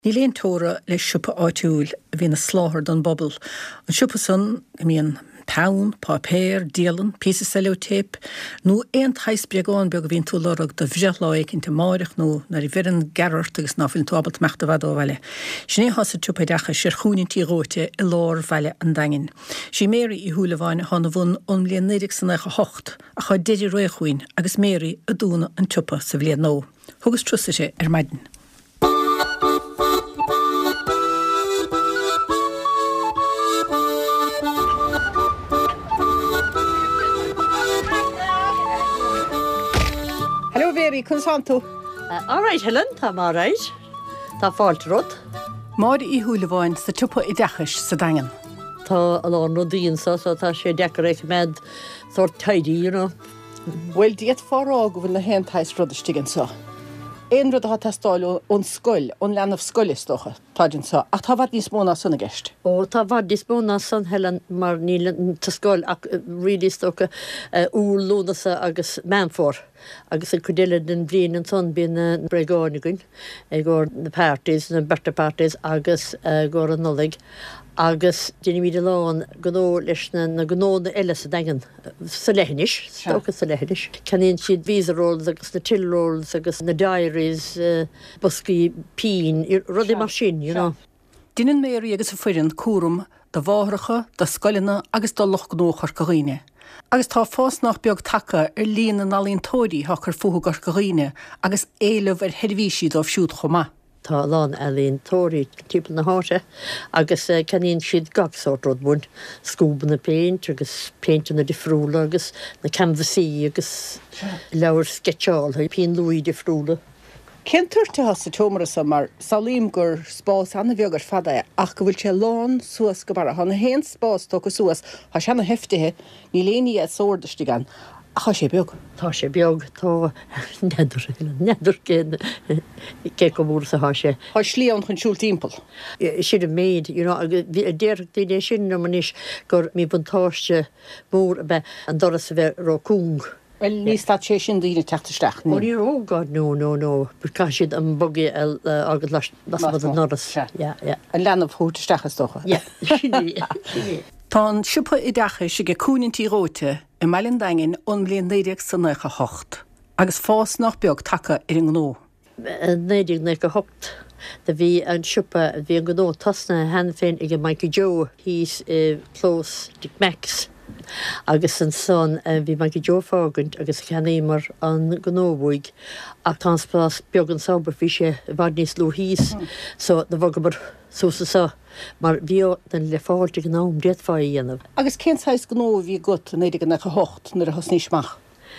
Ní léon tóra le siúpa áitiúil a bhí na sláthar don bobbal. An siúpa san imíon pán, pápéir, díalan, písa sellotape, nó éon thais beagán beag a bhíon tú lorug do bheitheáig inte máireach nó nar i bhírin garart agus náfinn tú abalt meachta bhadó bhile. Sné has a túpa decha sé chúnintí róte i lár bhile an dangin. Sí méri i húlaháin hána bhún onmlíon néidir san eich hocht a chá déidir roichuin agus méri a dúna an túpa sa bhliad nó. Thugus trusa sé maidin. Hello, Mary, cos an tú? All right, Helen, tá má right. Tá fáilt rud. Máir í húlaháin sa túpa i dechas sa dangan. Tá alán rodín so tá sé decorated med sort tidy, you know. Well, diet fárá go bhfuil na hen thais rud stigan so. Ein rud a testáil ón scoil, ón leanamh scoilistocha, táidin so. Ach tá bhad níos móna sanna gist. Ó, tá bhad níos móna san Helen mar níl tá scoil ach rílistocha úlúnasa agus manfor. Agus yn cwydile dyn blin yn son byn bregonigyn, gor na parties, na birthday parties, agus gor yn nolig. Agus dyn ni wedi lawn gynno leis na gynno na eles y dangan, sa lehenish, stoca sa lehenish. Can un sydd visa rolls, agus na till rolls, agus na diaries, busgi pín, rodi masin, you know. Dyn yn Mary agus y ffyrin cwrwm da fáhracha, da scoilina agus da loch gnóchar goghine. Agus tá fásnach beag taca líon an alíonn tóirí thachar futhúgar goghine agus éileh headhíisiad ó bhsiúd chomá. Tá lán alíonn tóirí típla na háise, agus caníonn siad gach sort rud bún, scúban na paint, agus paint na difriúla, agus na canvasaí, agus leabhar sketcháil, píon luí difriúla. Kentur te has sa tómara sa mar salím gur spás anna bheagar fada ach go bhfuil sé lán suas go bara. Hanna hen spás tó go suas, ha sena heftithe, ní léní a sórdastigan. Ach ha sé beag. Tá sé beag, tá nedur cé go múr sa ha sé. Ha slíán chun siúl timpel. Siad a méid, you know, déir dé sin na manis gur mi buntáiste múr be an doras a bheith ró cúng. Well, níos tá sé sin dtíine teachtasteach. Oh God, no. Because siad an bugi agad las fod an noras. Yeah. An leanamh hútastechas tócha. Yeah. Tá an siúpa i dechas sé go cúnintí róte i meilin dangin onmlíon néideag san éicha hocht. Agus fásnach beag taca ar an gnó. Néideag néicha hocht. Da bhí an siúpa bhí an gnó tasna hen féin ige Mikey Joe. He's close Dick Max. Agus an son bhí Mikey Joe fágant agus cheanéimar an gnóbhuig ach tá spás beag an saobar bhí sé bhad níos lú híos so na bhagabar súsa sa mar bhí den le fáilte gnám déad fáí dhéanamh. Agus céntáis gnó bhí gut néidir an éicha hocht nar a hosníismach.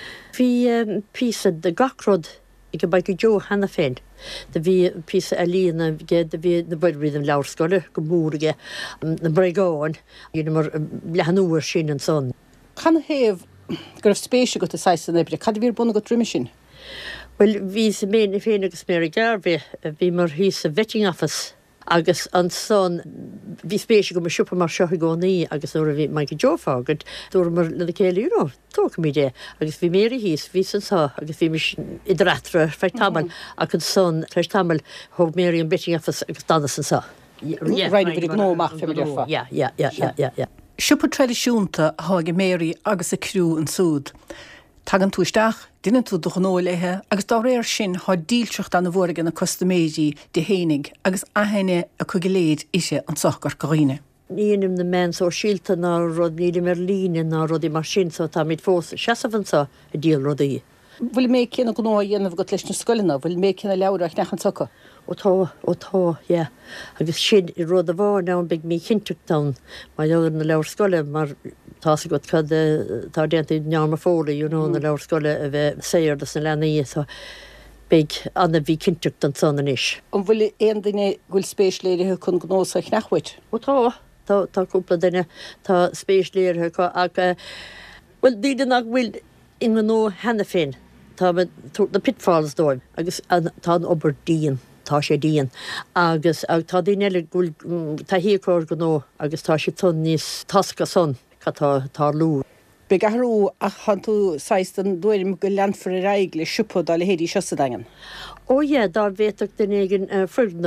Bhí písa de gachrod ige Mikey Joe hena féin. Da bhí písa a líana da bhí na budríd an leabharscoile go múrige na breagáin mar lehanúir sin an son. Can héamh gur spéise go a 6 ebre, cad bhír buna go triimi sin? Well, bhí sa ména féin agus mé garbhí bhí mar hí sa vetting office agus an son bhí spéise go mar siúpa mar seo gcónaí agus nuair a bhí Mikey Joe fágad dúir mar le céile tócha mí dé agus bhí méri híos bhí san sa agus bhí mis idirreatra feith tamil ach an son feith tamil thug méri an vetting office agus dana san sa. Rhaid bhí gnóach fe defa. Yeah. Siúpa tradiisiúnta háige Mary agus a cruú an súd. Tagan túisteach, duine tú do gnóilethe agus dá réir sin há dílteocht an na bhórgan na costaméidí de hénig agus ahéine a chugiléad ise an sochgar goghine. Níanam na men so síalta ná rud nílim líne ná rudí mar sin so tá míid fós seasamhan sa a díal rudaí. Bhfuil mé cinna gnó dhéanamh go leis na scoilina, bhfuil mé cinna leabhraach nechan socha? Ó tá, yeah. Agus sin I rud a bhár ná an big mí chinteachtain má leabhar na leabhar scoile mar tá sa got cad tá déanta nearmar fóla, you know, na leabhar scoile a bheith séir das na leanaí so big anna bhí chinteachtain san inis. An bhfuil éon duine bhfuil spéisléirithe chun gnósa nachhuiid? Ó tá cúpla duine tá spéisléirithe ach well dían ach bhfuil in nó hena féin tá na pitfalls dóim agus tá an obair díon. Tá sé díon agus tá daine gúil tá hícóir go nó agus tá sé tún níos tasca son tá lú. Be gahrú a chan tú 16 dúirim go leanfar a raig le siúpa dá le héadí seosa dagan. Ó, dá bhéach den éigen frúdnamh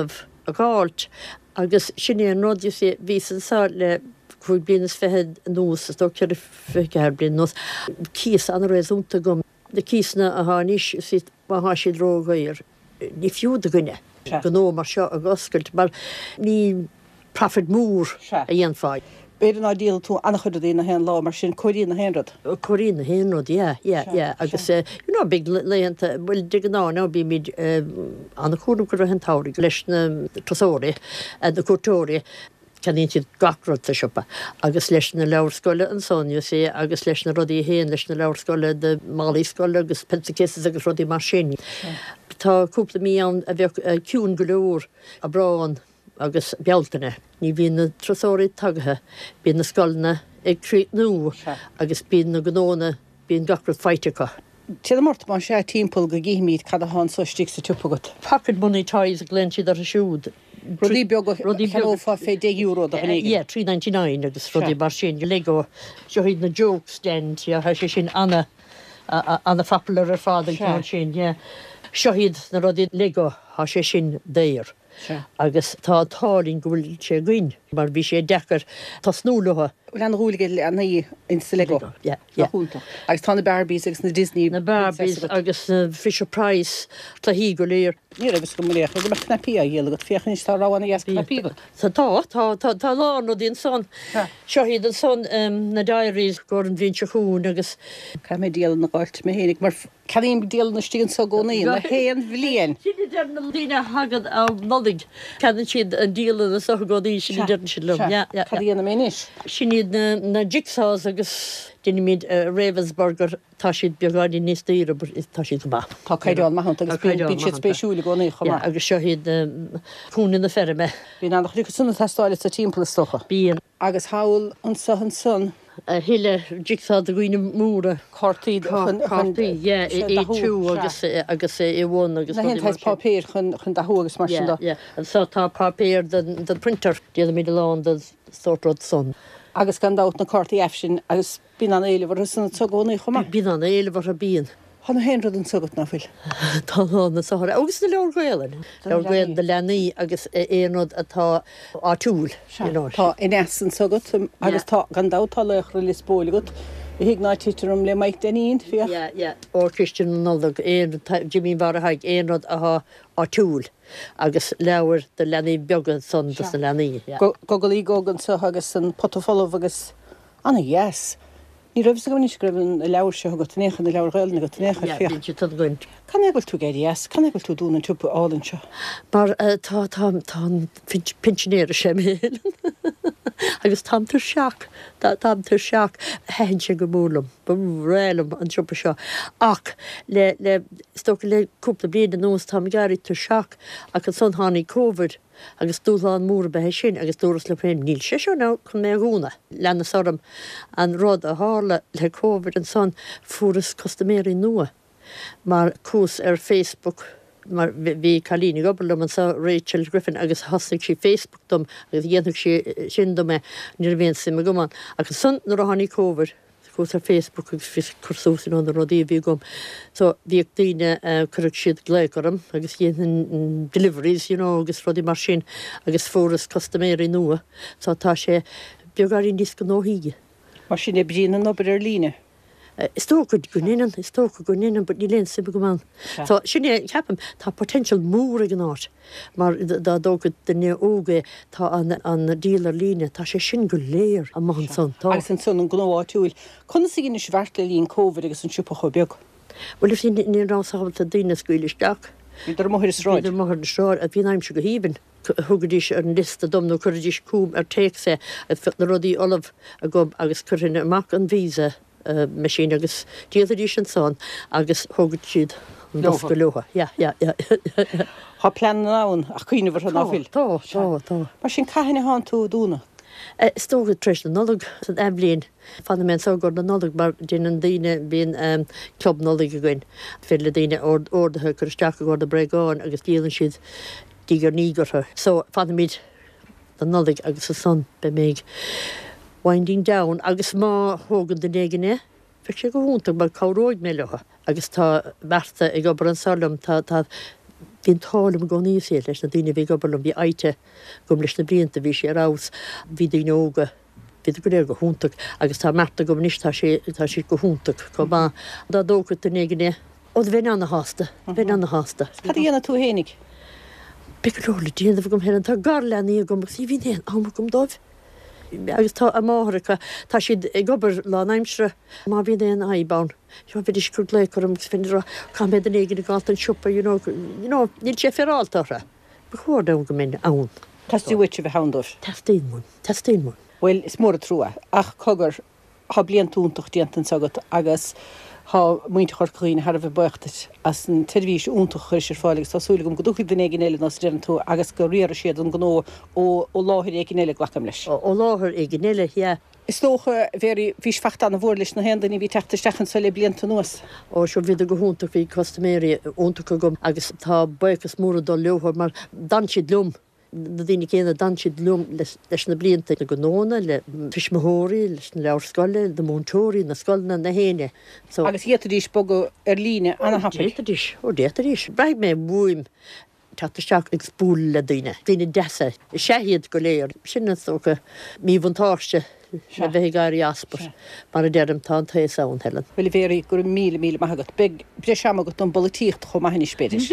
a gáilt agus sinné an nódí sé ví sa le chuig blinas fehead nús sto ceir fear blin nos cís an réúnta gom de císna a háis si há si drógair ní fiúda gunne gó mar seo a goscailt mar ní profit mór a dhéanfáid. Beidir ná díal tú annach chud dtína hen lá mar sin choína henrad. Choína henrad, agus big leanta bhfuil dig ná bí míid anna chóú gur a hen táir leis na trasóri na cuatóri ceín siad gacrad a sipa agus leis na leabharscoile an sonniu sé agus leis na rodí héan leis na leabharscoile de málaíscoile agus pentacéas agus rodí mar sin. Tá cúpla mí an a bheith ciún go leor a brán agus bealtainine. Ní bhí na trasóirí tagathe bí na scoilna ag trí nó agus bí na gnóna bíon gacrad feitecha. Tí mórta má sé timppul go gíimiid cad a há sostíigh sa tupagat. Packard money ties a glen siad ar a siúd. Rodí beag fá fé €10 a hanig. Yeah, $3.99 agus rodí bar sin go lego seoid na jokes den tí a sé sin anna fapular ar fád sin, seoid na rodí lego há sé sin déir. Agus tá táling gohfuil sé gin, mar bhí sé dechar tá snúlatha. Bhfuil an rúlaige an í in sa lego. Agus tá na Barbies agus na Disney. Na Barbies agus Fisher Price tá hí go léir. Ní agus go mléach go mar knapí a dhéala go fiochan tá rána gas knapí. Tá lá nó dín son. Seohíad an son na diaries go an bhín seún agus Ca mé díal na gáilt mé hénig mar canín díal na stíon sa gcónaí na héan bhlíon. Sinna dear na lína hagad á nodig cean siad an díal na sa godaí sinna dear si lom. Cadíana méis. Sinad na jigsaws agus Dinne míid Ravensburger tá siad beagádí níos tíre tá siad ba. Tá caiideán maithanta agus bí siad spéisiúla gcónaí chumá. Agus seohíad cúna na ferme. Bhí annach chu sunna testáile sa timppla stocha. Bíon. Agus hail an sahan son. Hiile jigsaw a gine múra Cortaí éú agus é bhn agus hen papéir chun dathú agus mar sin. An sa tá papéir den printer déad mí lán den sortrod son. Agus gan dát na cortaí efsin agus bí an éilehar sanna tugónaí chumá. Bí an éilehar a bíon. Hanna henrad an sugat nafuil. Tána sa agus na leorgéilen. Leorgéil de lenaí agus éonad atá átúil. Tá in esan sugat agus tá gan dátá lechra le spólagat. Híag ná títarm le maiid daíon fi? Ó Christian Nollag Jimmy bar haig éonad atá átúil agus leabhar de lenaí beagad son na lenaí. Gogalí gógan sa agus an potofolah agus anna yes. Ní raibh sa goní scribn leabhar se go tnéchan na leabharghailna go tnécha fiocht. Can éhfuil tú géidir can éhfuil tú dúna túpa álann seo? Mar tá pinsinéir sé méil. Agus tamtar seach tamtar seach hen sé go múlam rélam an trúpa seo. Ach le sto le cúpla bliana nús tá garí tar seach ach an son hánaí COVID agus dúláán múra bethe sin agus dúras le préim níl sé seo ná chun mé gúna. Lena sóm an rud a hála le COVID an son furas costaméirí nua. Mar cús ar Facebook mar bhí chalíní gobal man sa Rachel Griffin agus hasig sí Facebook dom agus dhéanach sí sin do me ní bhéon sim goman. Agus son nar a hánaí COVID cús ar Facebook agus fi cursúsin an rodí bhí gom. So bhíag daoine chuireach siad gléicorm agus dhéanaan deliveries agus rodí mar sin agus furas costaméirí nua. So tá sé beagarí níos go nóhíige. Mar sin é bríanana nobar ar líne. Istógad gonéan, bud ní léon sib goman. So sinné ceapam tá potential múra an áit, mar dá dógad duine óga tá an dílar líne tá sé sin go léir a mahan son. Agus an son an gnááúil. Chna sa gine svertla líon COVID agus an siúpa beag. Well if ní rásábal a daine scuúilisteach. Idir mohir is ráid. Idir mohir is ráid a bhí aimim se go híban. Thugadís ar an lista domnú chuirdís cúm ar téic sé a fit na rodí olah a gob agus churinne amach an vísa machine agus díadí sin son agus thugad siad an dos go luha. Tá plan nán a chuoine bhar an áfil. Tá. Mar sin caihanna há tú dúna. Stógad treis na nolag san eblin fan men sogor na nolag mar din an daine bíon club nolag a goin. Fi le daine ordathe chuisteach go de breáin agus díalann siad dígur nígartha. So fan míid na nolag agus a son be méid winding down agus má thógan den éigené, fe sé go húntaach mar choróid méilecha agus tá berta ag gobar an salm tá Bhín tálam go níos sé leis na daine bhí gobal bhí aite gom leis na blianta bhí sé rás bhí daoga bhí go réir go húntaach agus tá merta gom níos tá sé go húntaach go bá dá dócha tú négané ó bhí anna hásta bhí anna hásta. Tá dhéana tú hénig? Be go leirla déanamh gom héan tá gar lenaí gom sí bhí héan ámar gom dóibh. Agus tá a máthracha tá siad gobar lá naimsre má bhí éon aibán. Jo bhí iscrút le chum finra cá méid an éigen gáil an siúpa níl sé feráltára. Ba chóir dam go mé ann. Táúite bh handóh. Testémún. Well is mór a trúa ach cogur há blion túntaach déantan sagat agus há muinte chorcaín har bh buchtas as an televís úntaach chuir sé fáleg tásúla gom go dúcha den éigeile nás déan tú agus go riar siad an gó ó láthir éigeile glacham leis. Ó láthir éigeile hi. Is tócha bhéir vís fecht an bhór leis na hendaní bhí tetastechan sa le blianta nuas. Ó seo viidir go húntaach hí costaméri úntacha gom agus tá buchas móra dó leothir mar dan siad lum. Na dtíine céanna dan siad lum leis na blianta na gnóna le tuismóirí leis na leabharscoile na múntóirí na scoilna na héine. Agus hétadís bogu líne anna hapig. Détadís. Breid mé bhuaim teach ag spúil le daine. Daine desa séhiad go léir sinna socha mí bhantáiste na bheith garí aspar mar a dearm tá an taobh saoin Helen. Well bhéirí gur mí maigat be seama go don bolíocht chum maithna spéidir.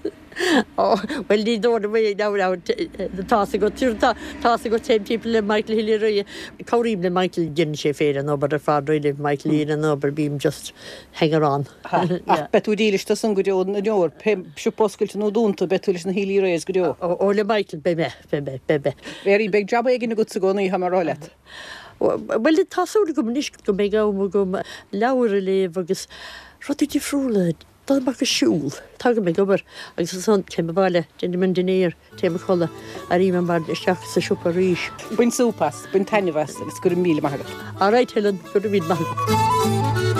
Well ní dóna mé tá go té people le Michael Hilly choíim le Michael gin sé fér an obair a fádroide Michael Ian an obair bím just hang on. Betú díliste san go deod na deor siúpóscailte nó dúnta betúlis na hílí rééis go deo. Ó le Michael be. Bhéirí be jobba ag na go sa gcónaí ha marráilet. Well táúla go níos go mé gá gom leabhar a léh agus rotí frúla dá mar go siúil. Tá go mé gobar agus san céim bhile déna man dinéir téime chola a ríman bar isteach sa siúpa ríis. Buin súpas, buin tainehas agus gur mí maigat. Á ráid Helen gur bhíd maithagat.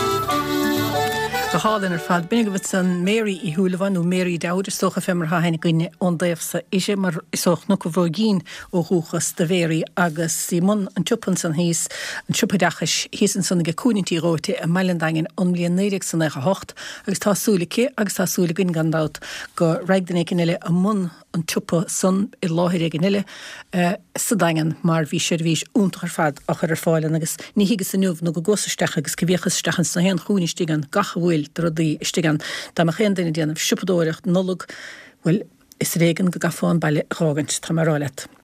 Go hálan fad bin go bhd san Mary I thuúlahainú Mary Dowd socha femar haine gine ondéamh sa ise mar isoch nó go bhginn ó thuchas de bhéirí agus Simon an tupan san híos an tupadachas híos an sanna geúnintí róte a meilendangin onlíon néireach san eich hocht agus tásúla cé agus tásúla gin gandát go reagdan éigeile a mun an tupa san I láthir éigeile sa dagan mar bhí sé bhís úntaar fad a chur fáilen agus ní higus san nuamh nó go gosasteach agus go bhíchas stechan sa hen chuúnistegan gachahfuil drodí istegan da mar chéan daine déanamh siúpadóireacht nolog bhfuil is régan go gafáin bailile rágant tá marráilet.